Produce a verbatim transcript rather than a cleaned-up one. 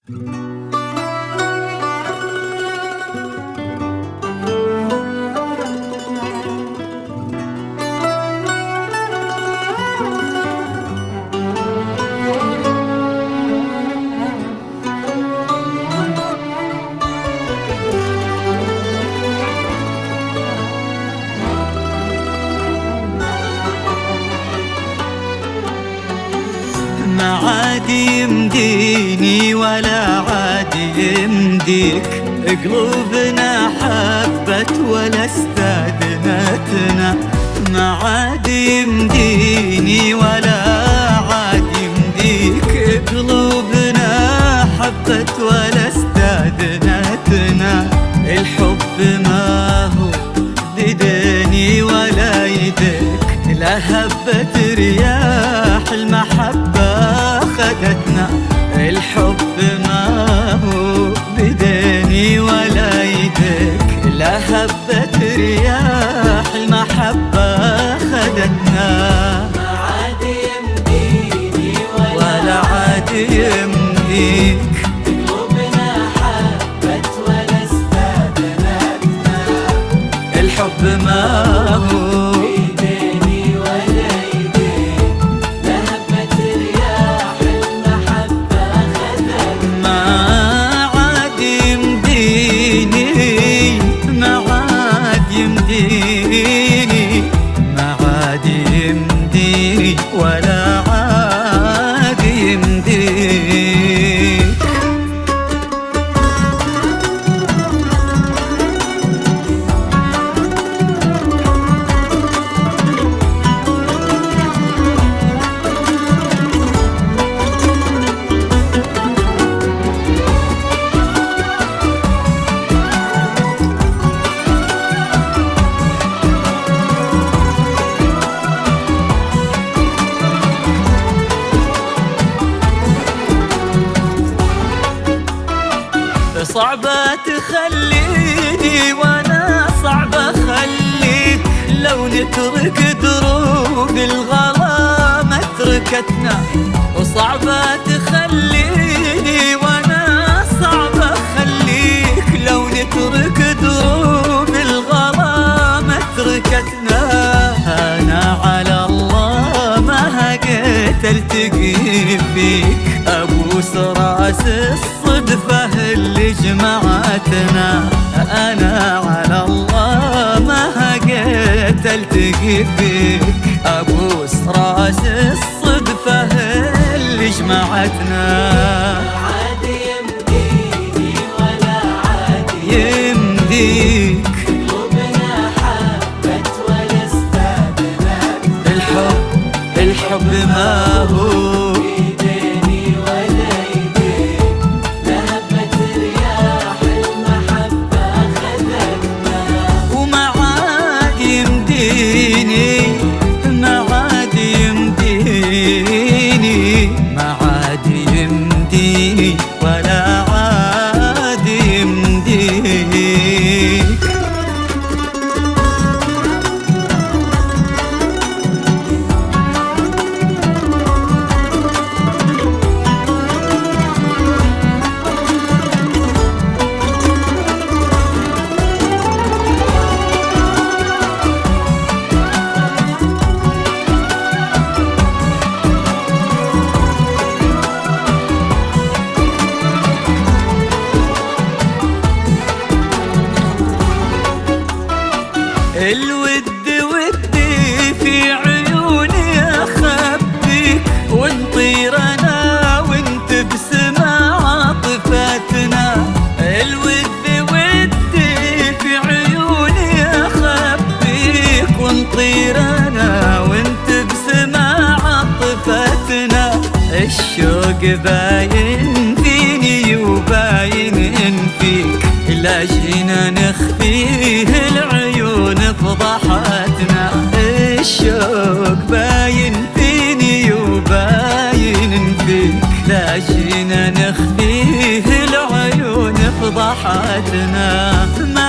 ما عاد يمديني ولا عاد يمديك، قلوبنا حبت ولا استاذنتنا. ما عاد يمديني ولا عاد يمديك، قلوبنا حبت ولا استاذنتنا. الحب ما هو بدني ولا يدك، لا هبت رياح المحبة خدتنا. الحب ما هو بدني ولا يدك، لا هبت رياح المحبة خدتنا. ما عاد يمديني ولا عاد يمديك، قلوبنا حبت ولا استاذنتنا. الحب ما هو ولا عاد يمديك. صعبة تخليني وانا صعب اخليك، لو نترك دروب الغلا ما تركتنا. وصعبة تخليني وانا صعب اخليك، لو نترك دروب الغلا ما تركتنا. انا على الله ما قتلتقي فيك، ابوس راس الصدفة اللي جمعتنا. أنا على الله ما قتلتقي فيك، أبوس راس الصدفة اللي جمعتنا. عاد يمديني ولا عاد يمديك، قلوبنا حبت ولا استاذنتنا. الحب الحب ما هو ولا عاد يمديك. الود ودي في عيوني اخبيك، ونطير انا وانت بسما عاطفتنا. الود ودي في عيوني اخبيك، ونطير انا وانت بسما عاطفتنا. الشوق باين فيني وباين فيك، لا جينا نخفيه العيون فضحتنا. الشوق باين فيني وباين فيك، لا جينا نخفيه العيون فضحتنا.